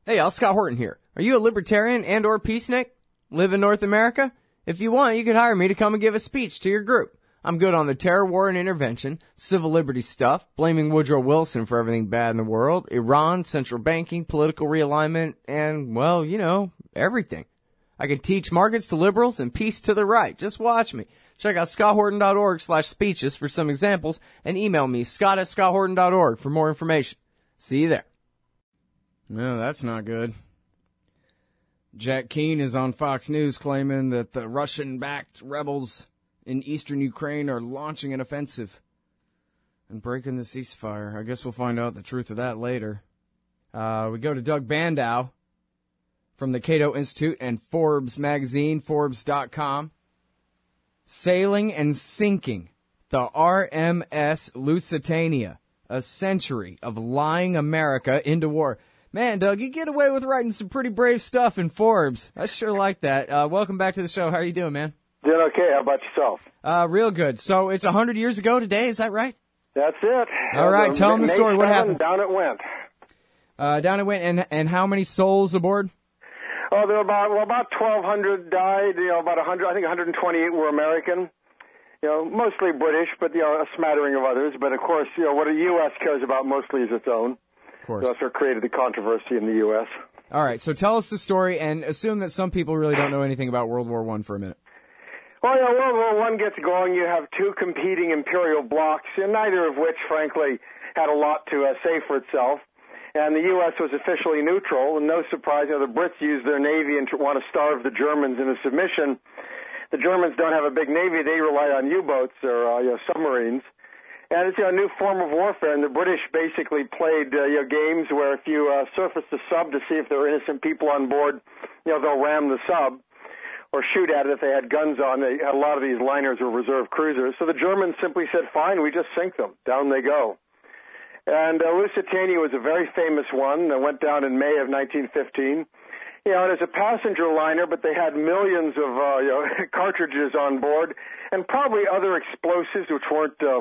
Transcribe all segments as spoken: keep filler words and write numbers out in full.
Hey, y'all, Scott Horton here. Are you a libertarian and or peacenik? Live in North America? If you want, you could hire me to come and give a speech to your group. I'm good on the terror war and intervention, civil liberties stuff, blaming Woodrow Wilson for everything bad in the world, Iran, central banking, political realignment, and, well, you know, everything. I can teach markets to liberals and peace to the right. Just watch me. Check out scotthorton.org slash speeches for some examples and email me, scott at scotthorton.org for more information. See you there. No, that's not good. Jack Keane is on Fox News claiming that the Russian-backed rebels in eastern Ukraine are launching an offensive and breaking the ceasefire. I guess we'll find out the truth of that later. Uh, we go to Doug Bandow from the Cato Institute and Forbes magazine, Forbes dot com. Sailing and sinking the R M S Lusitania, a century of lying America into war. Man, Doug, you get away with writing some pretty brave stuff in Forbes. I sure like that. Uh, welcome back to the show. How are you doing, man? Doing okay. How about yourself? Uh, real good. So it's one hundred years ago today, is that right? That's it. All right, uh, tell them the story. May What seventh, happened? Down it went. Uh, down it went, and and how many souls aboard? Oh, there were about, well, about twelve hundred died. You know, about one hundred, I think one hundred twenty-eight were American. You know, mostly British, but, you know, a smattering of others. But, of course, you know, what the U S cares about mostly is its own. Of course. That's what created the controversy in the U S. All right, so tell us the story, and assume that some people really don't know anything about World War One for a minute. Well, you know, World War One gets going. You have two competing imperial blocs, and neither of which, frankly, had a lot to uh, say for itself. And the U S was officially neutral, and no surprise, you know, the Brits used their navy and want to starve the Germans into submission. The Germans don't have a big navy; they rely on U-boats or uh, you know, submarines. And it's you know, a new form of warfare, and the British basically played uh, you know, games where if you uh, surface the sub to see if there are innocent people on board, you know, they'll ram the sub or shoot at it if they had guns on. They, a lot of these liners were reserve cruisers. So the Germans simply said, fine, we just sink them. Down they go. And uh, Lusitania was a very famous one that went down in May of nineteen fifteen. You know, it was a passenger liner, but they had millions of uh, you know, cartridges on board and probably other explosives which weren't uh,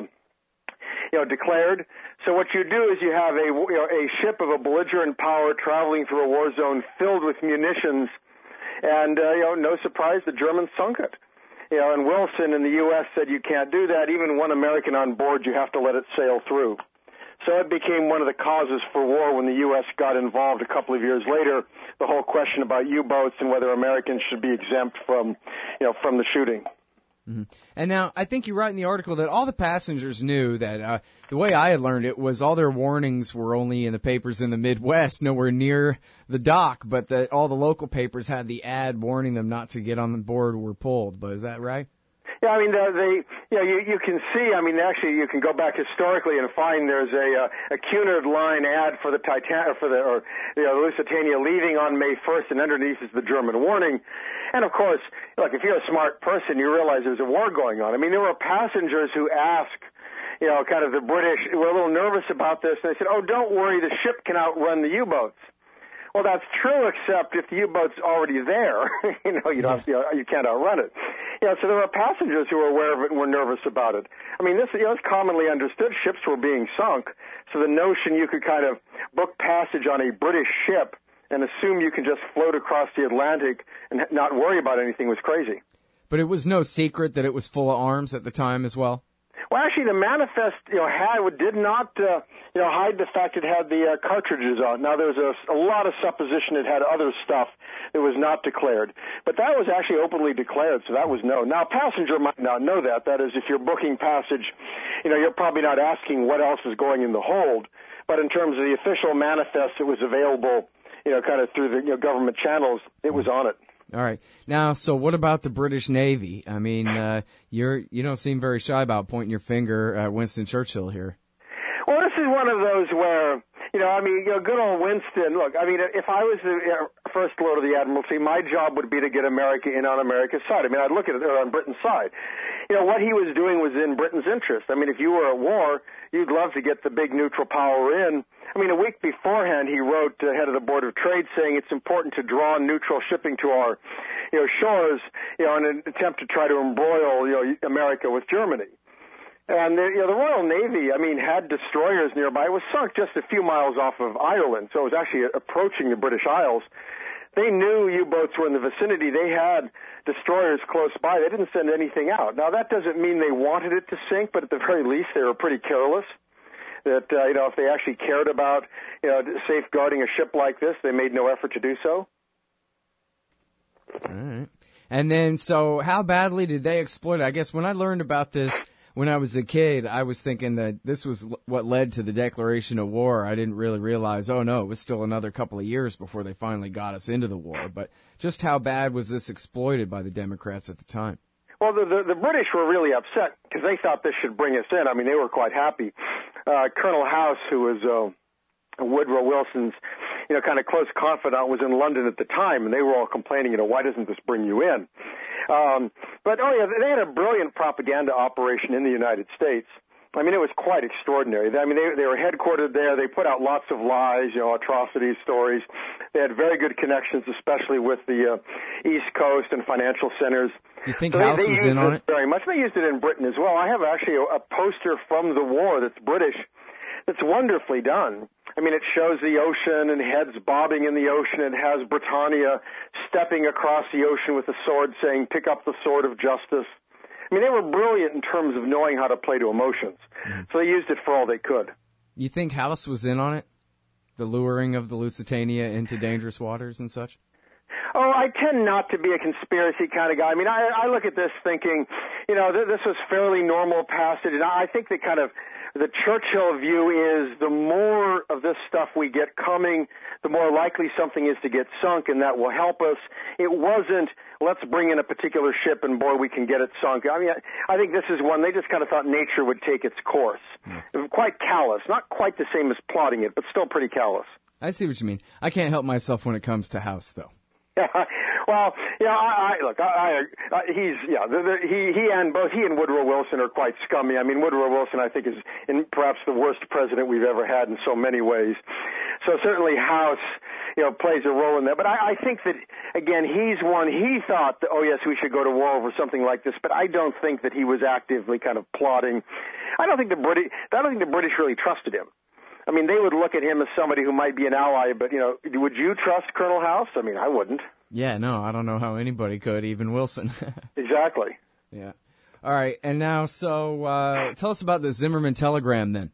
you know, declared. So what you do is you have a, you know, a ship of a belligerent power traveling through a war zone filled with munitions, and, uh, you know, no surprise, the Germans sunk it. You know, and Wilson in the U S said you can't do that. Even one American on board, you have to let it sail through. So it became one of the causes for war when the U S got involved a couple of years later, the whole question about U-boats and whether Americans should be exempt from, you know, from the shooting. Mm-hmm. And now, I think you write in the article that all the passengers knew that, uh, the way I had learned it was all their warnings were only in the papers in the Midwest, nowhere near the dock, but that all the local papers had the ad warning them not to get on board or were pulled. But is that right? Yeah, I mean, the, the you know, you, you can see, I mean, actually, you can go back historically and find there's a, uh, a Cunard Line ad for the Titan, for the, or, you know, the Lusitania leaving on May first, and underneath is the German warning. And of course, look, if you're a smart person, you realize there's a war going on. I mean, there were passengers who asked, you know, kind of the British, were a little nervous about this, and they said, oh, don't worry, the ship can outrun the U-boats. Well, that's true, except if the U-boat's already there, you know, you don't, you, know, you can't outrun it. You know, so there were passengers who were aware of it and were nervous about it. I mean, this, you know, it's commonly understood. Ships were being sunk, so the notion you could kind of book passage on a British ship and assume you can just float across the Atlantic and not worry about anything was crazy. But it was no secret that it was full of arms at the time as well? Well, actually, the manifest, you know, had did not, uh, you know, hide the fact it had the uh, cartridges on. Now, there's a, a lot of supposition it had other stuff that was not declared, but that was actually openly declared, so that was known. Now, a passenger might not know that. That is, if you're booking passage, you know, you're probably not asking what else is going in the hold. But in terms of the official manifest that was available, you know, kind of through the you know, government channels, it was on it. All right. Now, so what about the British Navy? I mean, uh, you're, you don't seem very shy about pointing your finger at Winston Churchill here. Well, this is one of those where, you know, I mean, you know, good old Winston, look, I mean, if I was the uh, First Lord of the Admiralty, my job would be to get America in on America's side. I mean, I'd look at it on Britain's side. You know, what he was doing was in Britain's interest. I mean, if you were at war, you'd love to get the big neutral power in. I mean, a week beforehand, he wrote to head of the Board of Trade saying it's important to draw neutral shipping to our, you know, shores, you know, in an attempt to try to embroil, you know, America with Germany. And the, you know, the Royal Navy, I mean, had destroyers nearby. It was sunk just a few miles off of Ireland, so it was actually approaching the British Isles. They knew U-boats were in the vicinity. They had destroyers close by. They didn't send anything out. Now, that doesn't mean they wanted it to sink, but at the very least, they were pretty careless. That, uh, you know, if they actually cared about, you know, safeguarding a ship like this, they made no effort to do so. All right. And then, so how badly did they exploit it? I guess when I learned about this when I was a kid, I was thinking that this was what led to the declaration of war. I didn't really realize, oh, no, it was still another couple of years before they finally got us into the war. But just how bad was this exploited by the Democrats at the time? Well, the, the, the British were really upset because they thought this should bring us in. I mean, they were quite happy. Uh, Colonel House, who was uh, Woodrow Wilson's, you know, kind of close confidant, was in London at the time, and they were all complaining, you know, why doesn't this bring you in? Um, but, oh, yeah, they had a brilliant propaganda operation in the United States. I mean, it was quite extraordinary. I mean, they, they were headquartered there. They put out lots of lies, you know, atrocities, stories. They had very good connections, especially with the uh, East Coast and financial centers. You think so House they, they was used in on it it? very much. They used it in Britain as well. I have actually a, a poster from the war that's British that's wonderfully done. I mean, it shows the ocean and heads bobbing in the ocean. It has Britannia stepping across the ocean with a sword saying, pick up the sword of justice. I mean, they were brilliant in terms of knowing how to play to emotions. Mm. So they used it for all they could. You think House was in on it? The luring of the Lusitania into dangerous waters and such? Oh, I tend not to be a conspiracy kind of guy. I mean, I, I look at this thinking, you know, th- this was fairly normal passage, and I think that kind of the Churchill view is the more of this stuff we get coming, the more likely something is to get sunk, and that will help us. It wasn't, let's bring in a particular ship, and boy, we can get it sunk. I mean, I think this is one, they just kind of thought nature would take its course. Mm. Quite callous, not quite the same as plotting it, but still pretty callous. I see what you mean. I can't help myself when it comes to House, though. Well, you know, I, I look, I, I, he's, yeah, the, the, he, he and both he and Woodrow Wilson are quite scummy. I mean, Woodrow Wilson, I think, is in perhaps the worst president we've ever had in so many ways. So certainly House, you know, plays a role in that. But I, I think that, again, he's one, he thought, that, oh, yes, we should go to war over something like this, but I don't think that he was actively kind of plotting. I don't think the British, I don't think the British really trusted him. I mean, they would look at him as somebody who might be an ally, but, you know, would you trust Colonel House? I mean, I wouldn't. Yeah, no, I don't know how anybody could, even Wilson. Exactly. Yeah. All right, and now, so uh, tell us about the Zimmerman telegram then.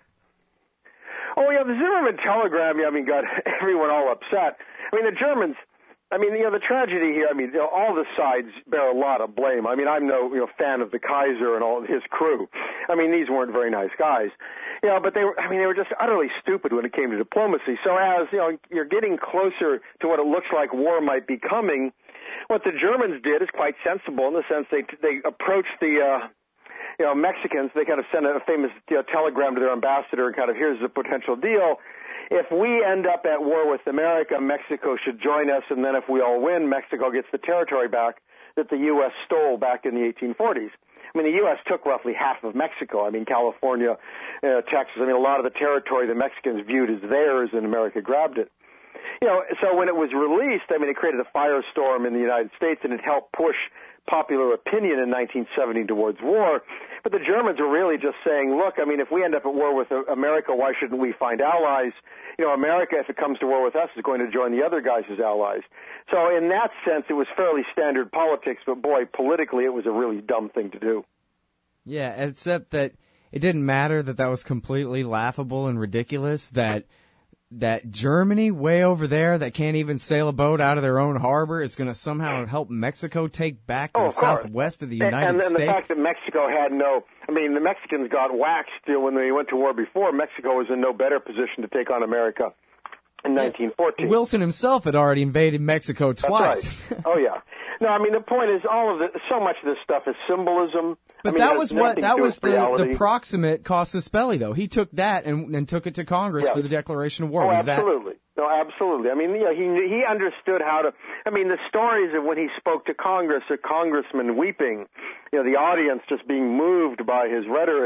Oh, yeah, the Zimmerman telegram, I mean, got everyone all upset. I mean, the Germans, I mean, you know, the tragedy here, I mean, you know, all the sides bear a lot of blame. I mean, I'm no, you know, fan of the Kaiser and all of his crew. I mean, these weren't very nice guys. You know, but they were, I mean, they were just utterly stupid when it came to diplomacy. So as, you know, you're getting closer to what it looks like war might be coming, what the Germans did is quite sensible in the sense they they approached the, uh, you know, Mexicans. They kind of sent a famous, you know, telegram to their ambassador and kind of, here's the potential deal. If we end up at war with America, Mexico should join us, and then if we all win, Mexico gets the territory back that the U S stole back in the eighteen forties. I mean, the U S took roughly half of Mexico. I mean, California, uh, Texas. I mean, a lot of the territory the Mexicans viewed as theirs, and America grabbed it. You know, so when it was released, I mean, it created a firestorm in the United States, and it helped push popular opinion in nineteen seventy towards war. But the Germans were really just saying, look, I mean, if we end up at war with America, why shouldn't we find allies? You know, America, if it comes to war with us, is going to join the other guys as allies. So in that sense, it was fairly standard politics, but boy, politically, it was a really dumb thing to do. Yeah, except that it didn't matter that that was completely laughable and ridiculous, that that Germany way over there that can't even sail a boat out of their own harbor is going to somehow help Mexico take back oh, the of course. southwest of the and, United and, and States. And the fact that Mexico had no, I mean, the Mexicans got waxed when they went to war before. Mexico was in no better position to take on America in nineteen fourteen. Wilson himself had already invaded Mexico twice. That's right. Oh, yeah. No, I mean, the point is all of the, so much of this stuff is symbolism. But I mean, that was what, that was the, the proximate casus belli, though. He took that and, and took it to Congress yes. for the declaration of war. Oh, was absolutely. That... No, absolutely. I mean, you know, he he understood how to, I mean, the stories of when he spoke to Congress, a congressman weeping, you know, the audience just being moved by his rhetoric.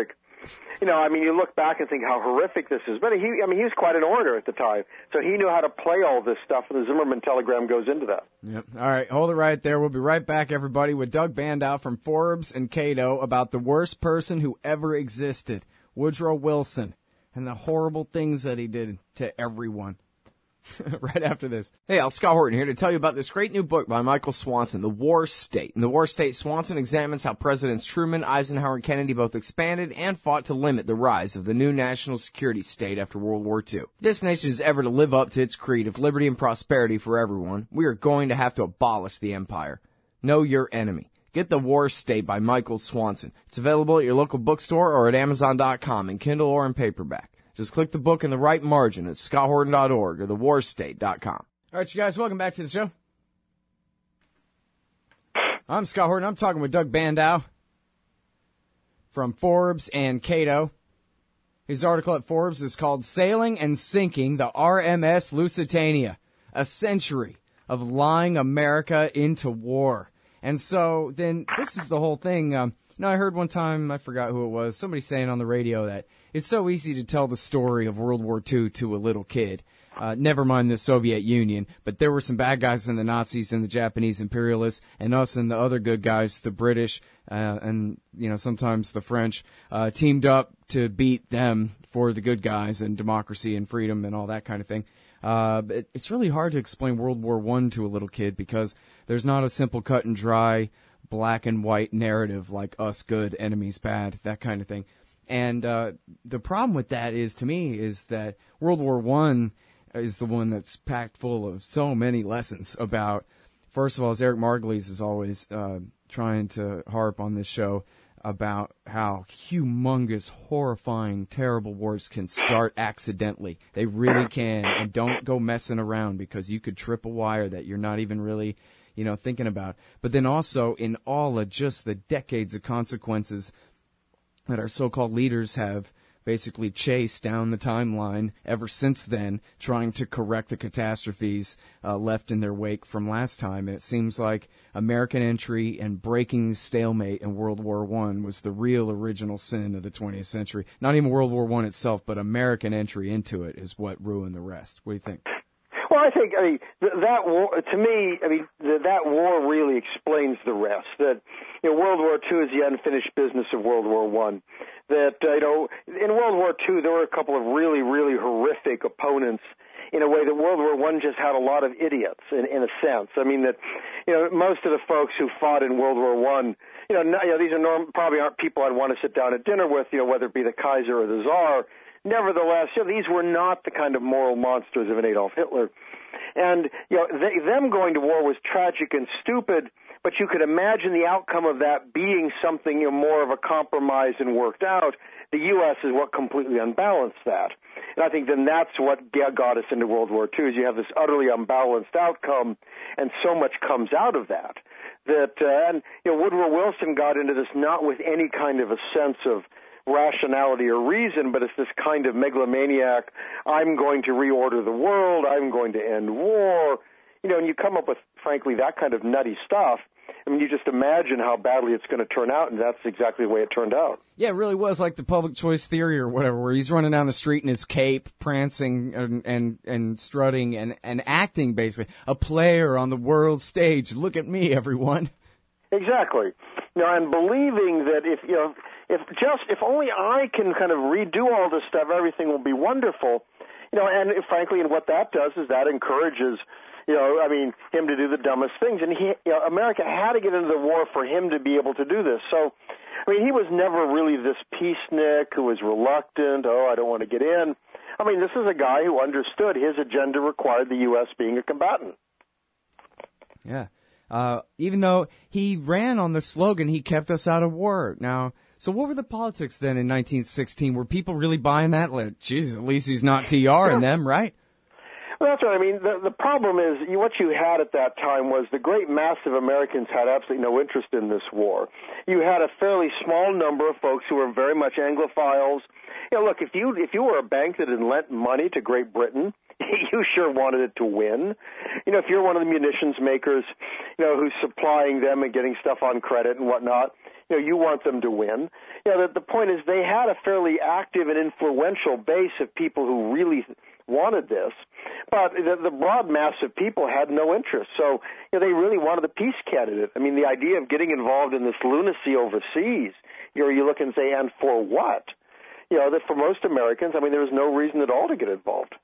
you know, I mean, you look back and think how horrific this is. But he, I mean, he was quite an orator at the time, so he knew how to play all this stuff, and the Zimmerman telegram goes into that. Yep. All right, hold it right there. We'll be right back, everybody, with Doug Bandow from Forbes and Cato about the worst person who ever existed, Woodrow Wilson, and the horrible things that he did to everyone. Right after this. Hey, Al Scott Horton here to tell you about this great new book by Michael Swanson, The War State. In The War State, Swanson examines how Presidents Truman, Eisenhower, and Kennedy both expanded and fought to limit the rise of the new national security state after World War Two. If this nation is ever to live up to its creed of liberty and prosperity for everyone, we are going to have to abolish the empire. Know your enemy. Get The War State by Michael Swanson. It's available at your local bookstore or at amazon dot com in Kindle or in paperback. Just click the book in the right margin at scott horton dot org or the war state dot com. All right, you guys, welcome back to the show. I'm Scott Horton. I'm talking with Doug Bandow from Forbes and Cato. His article at Forbes is called Sailing and Sinking the R M S Lusitania, a century of lying America into war. And so then this is the whole thing. Um, you know, I heard one time, I forgot who it was, somebody saying on the radio that it's so easy to tell the story of World War Two to a little kid. Uh, never mind the Soviet Union, but there were some bad guys in the Nazis and the Japanese imperialists, and us and the other good guys, the British, uh, and, you know, sometimes the French, uh, teamed up to beat them for the good guys and democracy and freedom and all that kind of thing. Uh, it, it's really hard to explain World War One to a little kid because there's not a simple cut and dry black and white narrative like us good, enemies bad, that kind of thing. And uh, the problem with that is, to me, is that World War One is the one that's packed full of so many lessons about, first of all, as Eric Margulies is always uh, trying to harp on this show, about how humongous, horrifying, terrible wars can start accidentally. They really can, and don't go messing around because you could trip a wire that you're not even really, you know, thinking about. But then also in all of just the decades of consequences that our so-called leaders have basically chased down the timeline ever since then, trying to correct the catastrophes uh, left in their wake from last time. And it seems like American entry and breaking stalemate in World War One was the real original sin of the twentieth century. Not even World War One itself, but American entry into it is what ruined the rest. What do you think? Well, I think, I mean, that war, to me, I mean, that war really explains the rest. That, you know, World War Two is the unfinished business of World War One. That, uh, you know, in World War Two, there were a couple of really, really horrific opponents in a way that World War One just had a lot of idiots, in, in a sense. I mean, that, you know, most of the folks who fought in World War One, you know, no, you know these are norm, probably aren't people I'd want to sit down at dinner with, you know, whether it be the Kaiser or the Tsar. Nevertheless, you know, these were not the kind of moral monsters of an Adolf Hitler. And, you know, they, them going to war was tragic and stupid, but you could imagine the outcome of that being something, you know, more of a compromise and worked out. The U S is what completely unbalanced that. And I think then that's what got us into World War Two, is you have this utterly unbalanced outcome, and so much comes out of that. That, uh, and, you know, Woodrow Wilson got into this not with any kind of a sense of rationality or reason, but it's this kind of megalomaniac, I'm going to reorder the world, I'm going to end war. You know, and you come up with, frankly, that kind of nutty stuff. I mean, you just imagine how badly it's going to turn out, and that's exactly the way it turned out. Yeah, it really was like the public choice theory or whatever, where he's running down the street in his cape, prancing and and, and strutting and, and acting, basically, a player on the world stage. Look at me, everyone. Exactly. You know, and believing that if, you know, if just, if only I can kind of redo all this stuff, everything will be wonderful. You know, and frankly, and what that does is that encourages, you know, I mean, him to do the dumbest things. And he, you know, America had to get into the war for him to be able to do this. So, I mean, he was never really this peacenik who was reluctant, oh, I don't want to get in. I mean, this is a guy who understood his agenda required the U S being a combatant. Yeah. Uh, even though he ran on the slogan, he kept us out of war. Now, so what were the politics then in nineteen sixteen? Were people really buying that? Like, geez, at least he's not T R in them, right? Well, that's right. I mean, the, the problem is you, what you had at that time was the great mass of Americans had absolutely no interest in this war. You had a fairly small number of folks who were very much Anglophiles. You know, look, if you if you were a bank that had lent money to Great Britain, you sure wanted it to win. You know, if you're one of the munitions makers, you know, who's supplying them and getting stuff on credit and whatnot, you know, you want them to win. You know, the, the point is they had a fairly active and influential base of people who really wanted this, but the, the broad mass of people had no interest. So, you know, they really wanted a peace candidate. I mean, the idea of getting involved in this lunacy overseas, you know, you look and say, and for what? You know, that for most Americans, I mean, there was no reason at all to get involved.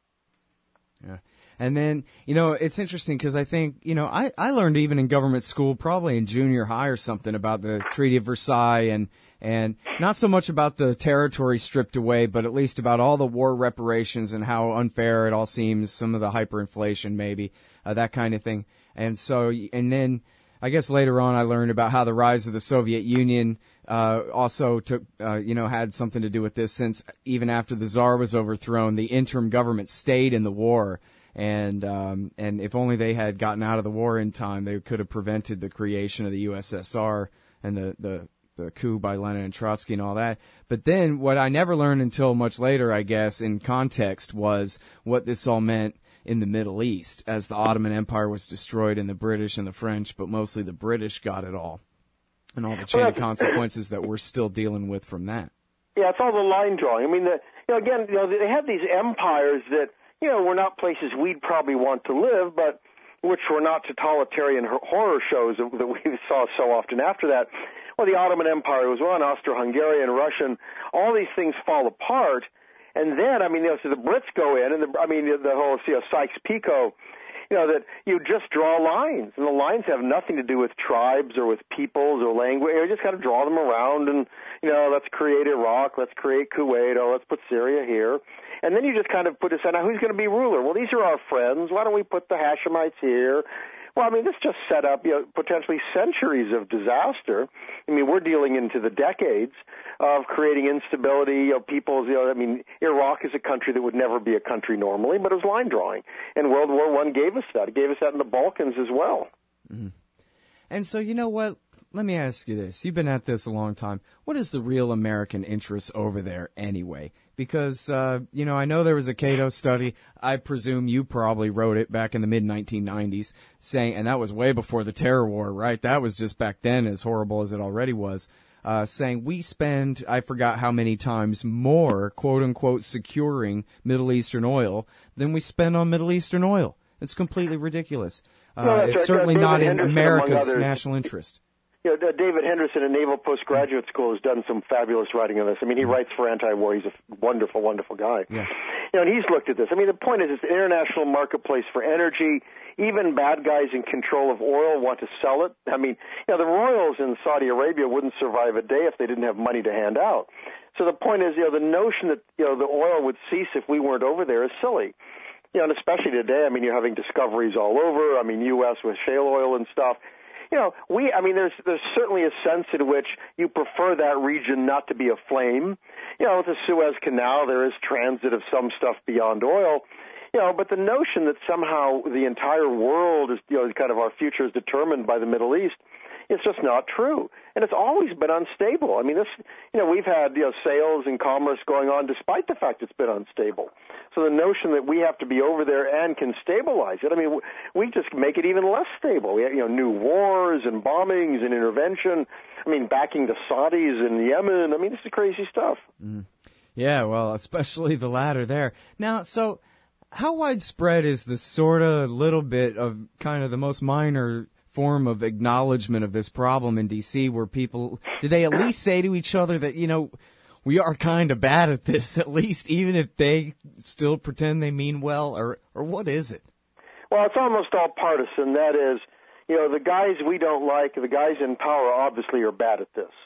Yeah. And then, you know, it's interesting because I think, you know, I, I learned even in government school, probably in junior high or something, about the Treaty of Versailles and, and not so much about the territory stripped away, but at least about all the war reparations and how unfair it all seems, some of the hyperinflation maybe, uh, that kind of thing. And so, and then I guess later on I learned about how the rise of the Soviet Union uh also took, uh, you know, had something to do with this, since even after the Tsar was overthrown, the interim government stayed in the war. And um, and if only they had gotten out of the war in time, they could have prevented the creation of the U S S R and the, the, the coup by Lenin and Trotsky and all that. But then what I never learned until much later, I guess, in context, was what this all meant in the Middle East as the Ottoman Empire was destroyed and the British and the French, but mostly the British got it all. And all the chain of consequences that we're still dealing with from that. Yeah, it's all the line drawing. I mean, the, you know, again, you know, they had these empires that, you know, were not places we'd probably want to live, but which were not totalitarian horror shows that we saw so often after that. Well, the Ottoman Empire was one, Austro-Hungarian, Russian, all these things fall apart. And then, I mean, you know, so the Brits go in, and the, I mean, the whole, you know, Sykes-Picot, you know, that you just draw lines, and the lines have nothing to do with tribes or with peoples or language. You just got to draw them around, and, you know, let's create Iraq, let's create Kuwait, or let's put Syria here. And then you just kind of put aside, now who's going to be ruler? Well, these are our friends. Why don't we put the Hashemites here? Well, I mean, this just set up, you know, potentially centuries of disaster. I mean, we're dealing into the decades of creating instability, you know, people's, you know, I mean, Iraq is a country that would never be a country normally, but it was line drawing. And World War One gave us that. It gave us that in the Balkans as well. Mm-hmm. And so, you know what? Let me ask you this. You've been at this a long time. What is the real American interest over there anyway? Because, uh, you know, I know there was a Cato study. I presume you probably wrote it back in the mid nineteen nineties, saying, and that was way before the terror war, right? That was just back then, as horrible as it already was, uh, saying we spend, I forgot how many times more, quote unquote, securing Middle Eastern oil than we spend on Middle Eastern oil. It's completely ridiculous. Uh, no, it's right. certainly David not in Henderson, America's national interest. You know, David Henderson at Naval Postgraduate School has done some fabulous writing on this. I mean, he mm-hmm. writes for Anti-War. He's a wonderful, wonderful guy. Yeah. You know, and he's looked at this. I mean, the point is, it's an international marketplace for energy. Even bad guys in control of oil want to sell it. I mean, you know, the royals in Saudi Arabia wouldn't survive a day if they didn't have money to hand out. So the point is, you know, the notion that, you know, the oil would cease if we weren't over there is silly. You know, and especially today, I mean, you're having discoveries all over. I mean, U S with shale oil and stuff. You know, we, I mean, there's there's certainly a sense in which you prefer that region not to be aflame. You know, with the Suez Canal, there is transit of some stuff beyond oil. You know, but the notion that somehow the entire world is, you know, kind of our future is determined by the Middle East, it's just not true. And it's always been unstable. I mean, this, you know, we've had, you know, sales and commerce going on despite the fact it's been unstable. So the notion that we have to be over there and can stabilize it, I mean, we just make it even less stable. We have, you know, new wars and bombings and intervention. I mean, backing the Saudis in Yemen. I mean, this is crazy stuff. Mm. Yeah, well, especially the latter there. Now, so how widespread is the sort of little bit of kind of the most minor form of acknowledgement of this problem in D C where people, do they at least say to each other that, you know, we are kind of bad at this, at least, even if they still pretend they mean well, or, or what is it? Well, it's almost all partisan. That is, you know, the guys we don't like, the guys in power obviously are bad at this.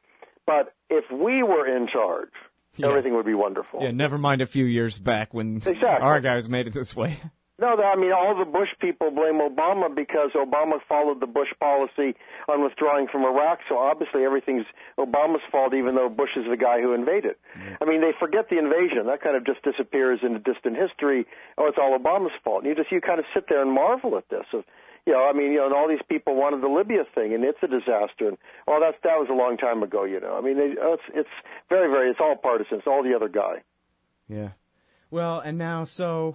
But if we were in charge, yeah. everything would be wonderful. Yeah, never mind a few years back when exactly. our guys made it this way. No, I mean, all the Bush people blame Obama because Obama followed the Bush policy on withdrawing from Iraq, so obviously everything's Obama's fault, even though Bush is the guy who invaded. Mm-hmm. I mean, they forget the invasion. That kind of just disappears into distant history. Oh, it's all Obama's fault. And you just, you kind of sit there and marvel at this. Of, you know, I mean, you know, and all these people wanted the Libya thing, and it's a disaster. And, well, that's, that was a long time ago, you know. I mean, they, it's, it's very, very, it's all partisan. It's all the other guy. Yeah. Well, and now, so...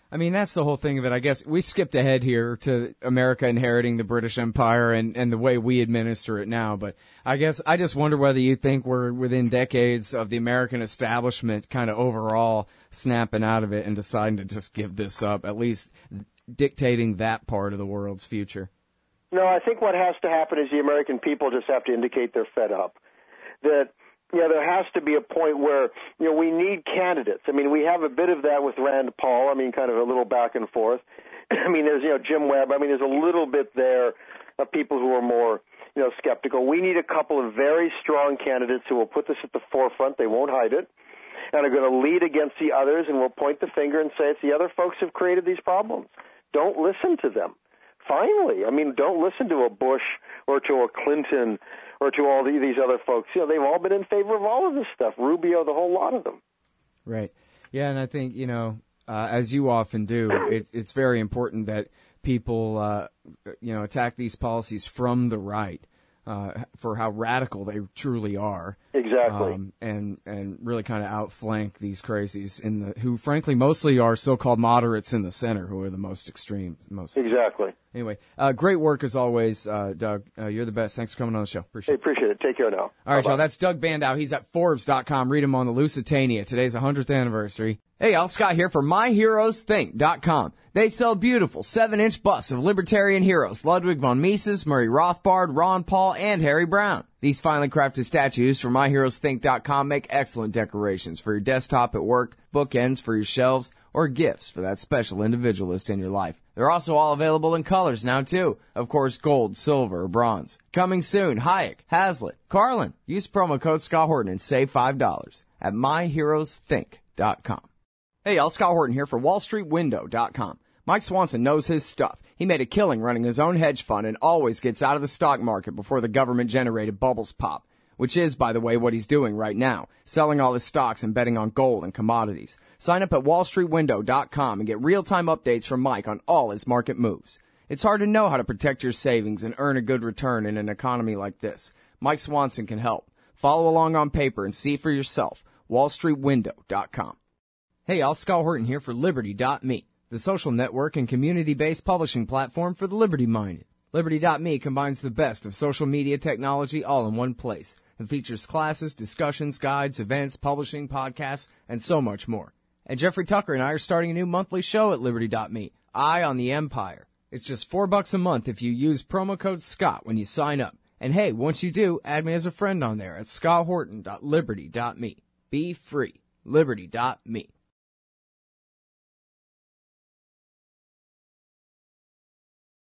I mean, that's the whole thing of it. I guess we skipped ahead here to America inheriting the British Empire and, and the way we administer it now. But I guess I just wonder whether you think we're within decades of the American establishment kind of overall snapping out of it and deciding to just give this up, at least dictating that part of the world's future. No, I think what has to happen is the American people just have to indicate they're fed up. That, you know, there has to be a point where, you know, we need candidates. I mean, we have a bit of that with Rand Paul. I mean, kind of a little back and forth. I mean, there's, you know, Jim Webb. I mean, there's a little bit there of people who are more, you know, skeptical. We need a couple of very strong candidates who will put this at the forefront. They won't hide it. And are going to lead against the others and will point the finger and say it's the other folks who've created these problems. Don't listen to them. Finally, I mean, don't listen to a Bush or to a Clinton or to all the, these other folks. You know, they've all been in favor of all of this stuff. Rubio, the whole lot of them. Right. Yeah, and I think, you know, uh, as you often do, it, it's very important that people, uh, you know, attack these policies from the right uh, for how radical they truly are. Exactly. Um, and, and really kind of outflank these crazies in the who, frankly, mostly are so-called moderates in the center who are the most extreme. Most Exactly. Anyway, uh, great work as always, uh, Doug. Uh, you're the best. Thanks for coming on the show. Appreciate hey, it. Appreciate it. Take care now. All right, Bye-bye. y'all. That's Doug Bandow. He's at Forbes dot com. Read him on the Lusitania. Today's the hundredth anniversary. Hey, y'all. Scott here for my heroes think dot com. They sell beautiful seven-inch busts of libertarian heroes Ludwig von Mises, Murray Rothbard, Ron Paul, and Harry Brown. These finely crafted statues from my heroes think dot com make excellent decorations for your desktop at work, bookends for your shelves, or gifts for that special individualist in your life. They're also all available in colors now, too. Of course, gold, silver, or bronze. Coming soon, Hayek, Hazlitt, Carlin. Use promo code Scott Horton and save five dollars at my heroes think dot com. Hey, y'all, Scott Horton here for wall street window dot com. Mike Swanson knows his stuff. He made a killing running his own hedge fund and always gets out of the stock market before the government-generated bubbles pop, which is, by the way, what he's doing right now, selling all his stocks and betting on gold and commodities. Sign up at wall street window dot com and get real-time updates from Mike on all his market moves. It's hard to know how to protect your savings and earn a good return in an economy like this. Mike Swanson can help. Follow along on paper and see for yourself. wall street window dot com. Hey, y'all, Scott Horton here for Liberty dot me, the social network and community-based publishing platform for the liberty-minded. Liberty dot me combines the best of social media technology all in one place and features classes, discussions, guides, events, publishing, podcasts, and so much more. And Jeffrey Tucker and I are starting a new monthly show at Liberty dot me, Eye on the Empire. It's just four bucks a month if you use promo code Scott when you sign up. And hey, once you do, add me as a friend on there at scott horton dot liberty dot me. Be free. Liberty dot me.